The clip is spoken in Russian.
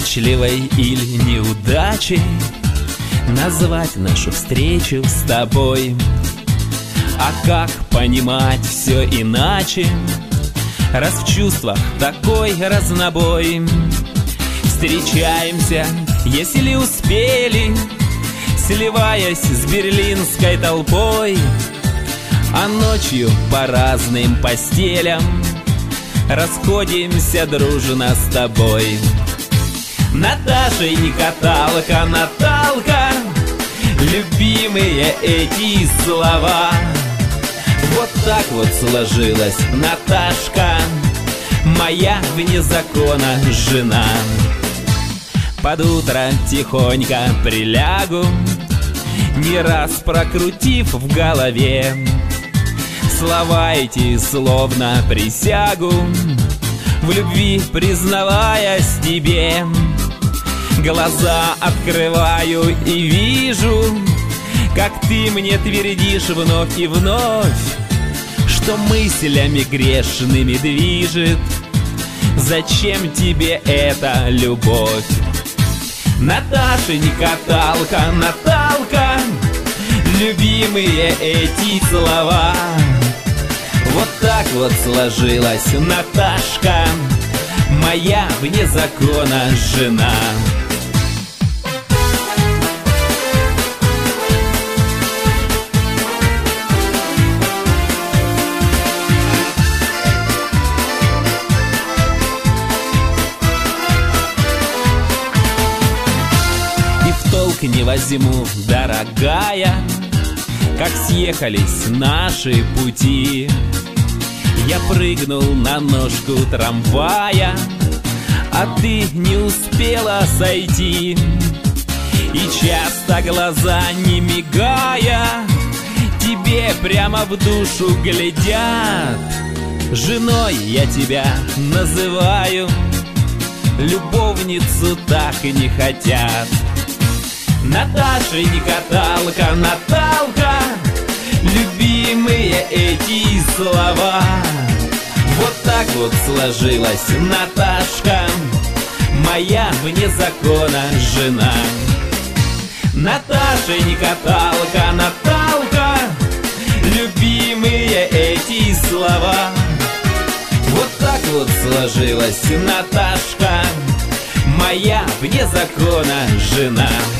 удачливой или неудачей назвать нашу встречу с тобой. А как понимать все иначе, раз в чувствах такой разнобой? Встречаемся, если успели, сливаясь с берлинской толпой, а ночью по разным постелям расходимся дружно с тобой. Наташа и каталка, Наталка, любимые эти слова. Вот так вот сложилась Наташка, моя вне закона жена. Под утро тихонько прилягу, не раз прокрутив в голове слова эти, словно присягу, в любви признаваясь тебе. Глаза открываю и вижу, как ты мне твердишь вновь и вновь, что мыслями грешными движет. Зачем тебе эта любовь? Наташа, не каталка, Наталка, любимые эти слова. Вот так вот сложилась Наташка, моя вне закона жена. Не возьму, дорогая, как съехались наши пути. Я прыгнул на ножку трамвая, а ты не успела сойти. И часто глаза, не мигая, тебе прямо в душу глядят. Женой я тебя называю, любовницу так и не хотят. Наташа, не каталка, Наталка, любимые эти слова. Вот так вот сложилась Наташка, моя вне закона жена. Наташа, не каталка, Наталка, любимые эти слова. Вот так вот сложилась Наташка, моя вне закона жена.